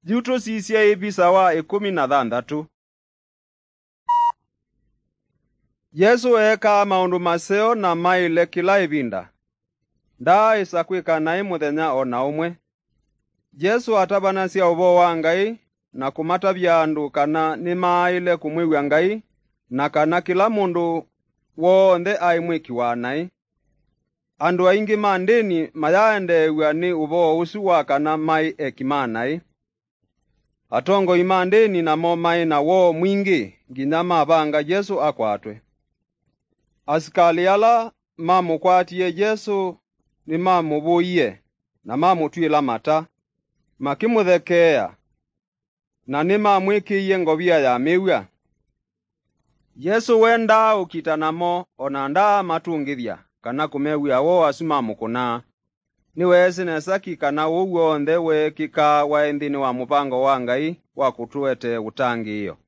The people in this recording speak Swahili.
Juto sisya ibisa wa 16. Yesu eka maundu maseo na maile kila ivinda. Ndaa isakwikana muthenya ona umwe. Yesu atabanasya uvo wa Ngai na kumatavya andu kana ni maile kumwiw'a Ngai na kana kila mundu wonthe ai mwiki wa nai. Andu aingi mandini mayaendeewa ni uvo usu wa kana mai ekimanai. Atongo imandini namo mai na wo mwingi nginya mavanga Yesu akwatwe. Asikali ala mamukwatie Yesu ni mamuvuie na mamutwila mata makimuthekea na ni mamwikiie ngovia ya miw'a. Yesu wenda ukita namo ona ndaa matungithya kana kumewia wo asu mamukuna. Ni wesi nesaki kana wonthe wekika wa nthini wa mupango wa Ngai wa kutuete utangi iyo.